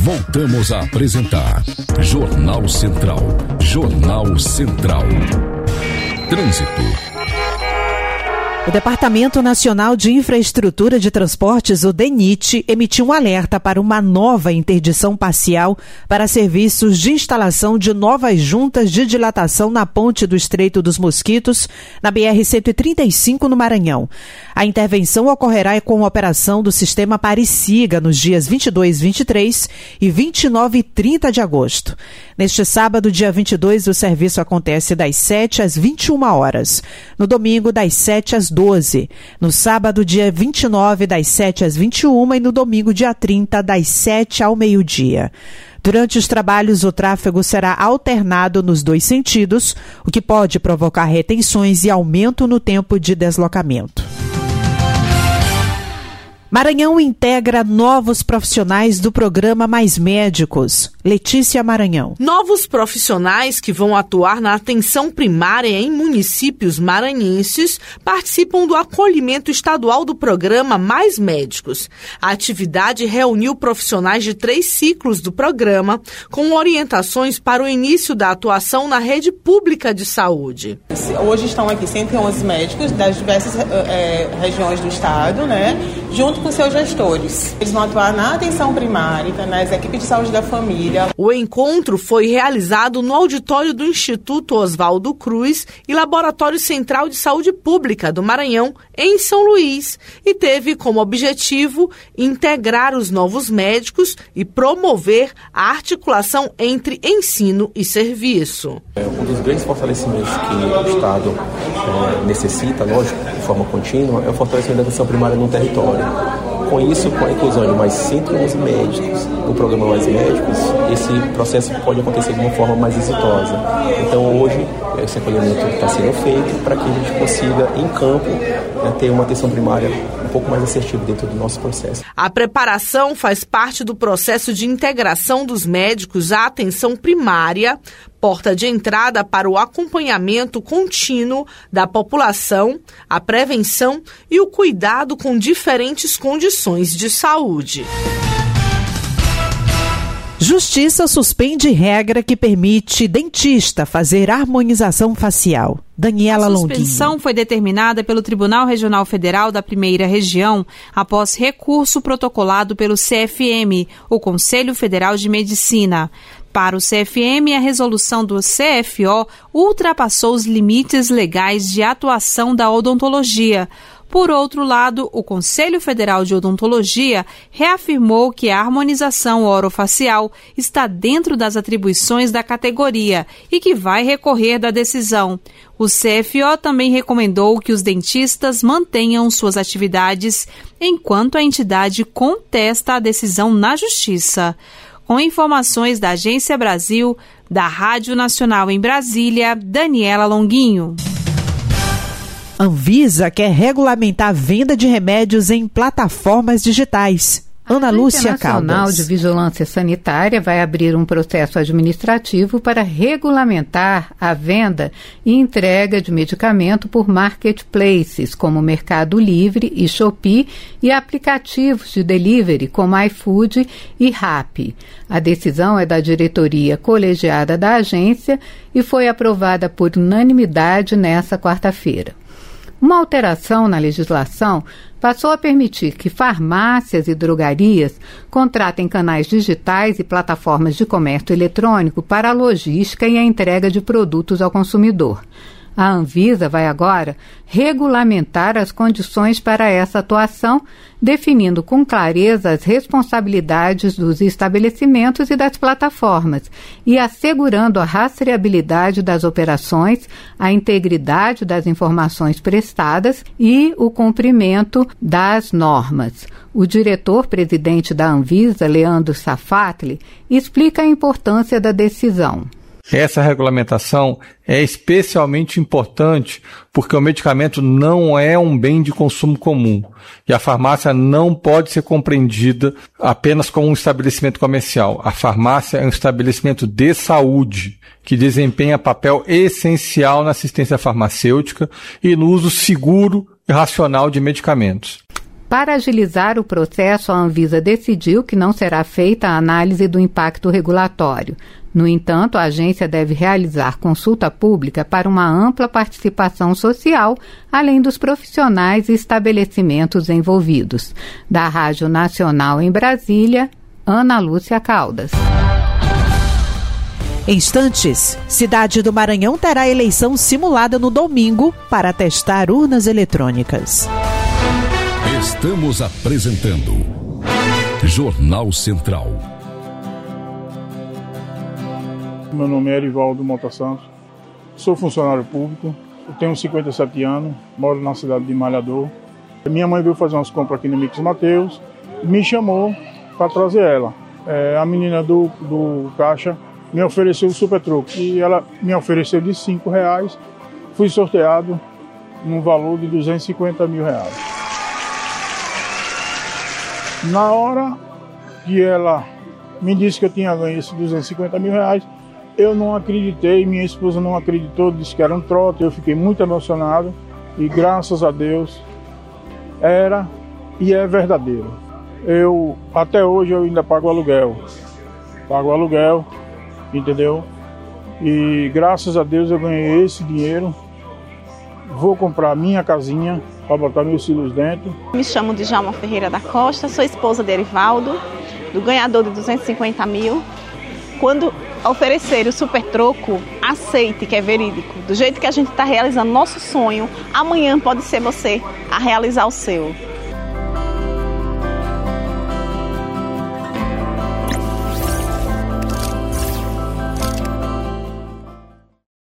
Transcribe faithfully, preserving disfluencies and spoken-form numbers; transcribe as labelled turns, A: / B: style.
A: Voltamos a apresentar Jornal Central. Jornal Central. Trânsito.
B: O Departamento Nacional de Infraestrutura de Transportes, o DENIT, emitiu um alerta para uma nova interdição parcial para serviços de instalação de novas juntas de dilatação na ponte do Estreito dos Mosquitos, na B R cento e trinta e cinco, no Maranhão. A intervenção ocorrerá com a operação do sistema Pari-Siga nos dias vinte e dois, vinte e três e vinte e nove e trinta de agosto. Neste sábado, dia vinte e dois, o serviço acontece das sete às vinte e uma horas. No domingo, das sete às doze. No sábado, dia vinte e nove, das sete às vinte e uma e no domingo, dia trinta, das sete ao meio-dia. Durante os trabalhos, o tráfego será alternado nos dois sentidos, o que pode provocar retenções e aumento no tempo de deslocamento. Maranhão integra novos profissionais do programa Mais Médicos. Letícia Maranhão.
C: Novos profissionais que vão atuar na atenção primária em municípios maranhenses participam do acolhimento estadual do programa Mais Médicos. A atividade reuniu profissionais de três ciclos do programa, com orientações para o início da atuação na rede pública de saúde.
D: Hoje estão aqui cento e onze médicos das diversas é, regiões do estado, né, junto com seus gestores. Eles vão atuar na atenção primária, nas equipes de saúde da família.
C: O encontro foi realizado no auditório do Instituto Oswaldo Cruz e Laboratório Central de Saúde Pública do Maranhão, em São Luís, e teve como objetivo integrar os novos médicos e promover a articulação entre ensino e serviço.
E: É um dos grandes fortalecimentos que o Estado é, necessita, lógico, de forma contínua, é o fortalecimento da atenção primária no território. Com isso, com a inclusão de mais cento e onze médicos no programa Mais Médicos, esse processo pode acontecer de uma forma mais exitosa. Então, hoje, esse acolhimento está sendo feito para que a gente consiga, em campo, né, ter uma atenção primária um pouco mais assertiva dentro do nosso processo.
C: A preparação faz parte do processo de integração dos médicos à atenção primária, porta de entrada para o acompanhamento contínuo da população, a prevenção e o cuidado com diferentes condições de saúde.
B: Justiça suspende regra que permite dentista fazer harmonização facial. Daniela Longuinho.
F: A suspensão foi determinada pelo Tribunal Regional Federal da Primeira Região após recurso protocolado pelo C F M, o Conselho Federal de Medicina. Para o C F M, a resolução do C F O ultrapassou os limites legais de atuação da odontologia. Por outro lado, o Conselho Federal de Odontologia reafirmou que a harmonização orofacial está dentro das atribuições da categoria e que vai recorrer da decisão. O C F O também recomendou que os dentistas mantenham suas atividades enquanto a entidade contesta a decisão na Justiça. Com informações da Agência Brasil, da Rádio Nacional em Brasília, Daniela Longuinho.
B: Anvisa quer regulamentar a venda de remédios em plataformas digitais. Ana Lúcia Caldas.
G: A Agência Nacional de Vigilância Sanitária vai abrir um processo administrativo para regulamentar a venda e entrega de medicamento por marketplaces como Mercado Livre e Shopee e aplicativos de delivery como iFood e Rappi. A decisão é da diretoria colegiada da agência e foi aprovada por unanimidade nesta quarta-feira. Uma alteração na legislação passou a permitir que farmácias e drogarias contratem canais digitais e plataformas de comércio eletrônico para a logística e a entrega de produtos ao consumidor. A Anvisa vai agora regulamentar as condições para essa atuação, definindo com clareza as responsabilidades dos estabelecimentos e das plataformas e assegurando a rastreabilidade das operações, a integridade das informações prestadas e o cumprimento das normas. O diretor-presidente da Anvisa, Leandro Safatli, explica a importância da decisão.
H: Essa regulamentação é especialmente importante porque o medicamento não é um bem de consumo comum e a farmácia não pode ser compreendida apenas como um estabelecimento comercial. A farmácia é um estabelecimento de saúde que desempenha papel essencial na assistência farmacêutica e no uso seguro e racional de medicamentos.
G: Para agilizar o processo, a Anvisa decidiu que não será feita a análise do impacto regulatório. No entanto, a agência deve realizar consulta pública para uma ampla participação social, além dos profissionais e estabelecimentos envolvidos. Da Rádio Nacional em Brasília, Ana Lúcia Caldas.
B: Em instantes, cidade do Maranhão terá eleição simulada no domingo para testar urnas eletrônicas.
A: Estamos apresentando Jornal Central.
I: Meu nome é Erivaldo Mota Santos, sou funcionário público, eu tenho cinquenta e sete anos, moro na cidade de Malhador. Minha mãe veio fazer umas compras aqui no Mix Mateus, me chamou para trazer ela. É, a menina do, do caixa me ofereceu o super troco e ela me ofereceu de cinco reais, fui sorteado num valor de duzentos e cinquenta mil reais. Na hora que ela me disse que eu tinha ganho esses duzentos e cinquenta mil reais, eu não acreditei, minha esposa não acreditou, disse que era um trote, eu fiquei muito emocionado e graças a Deus era e é verdadeiro. Eu, até hoje eu ainda pago aluguel, pago aluguel, entendeu? E graças a Deus eu ganhei esse dinheiro, vou comprar minha casinha para botar meus filhos dentro.
J: Me chamo de Djalma Ferreira da Costa, sou esposa de Erivaldo, do ganhador de duzentos e cinquenta mil. Quando oferecer o super troco, aceite que é verídico. Do jeito que a gente está realizando nosso sonho, amanhã pode ser você a realizar o seu.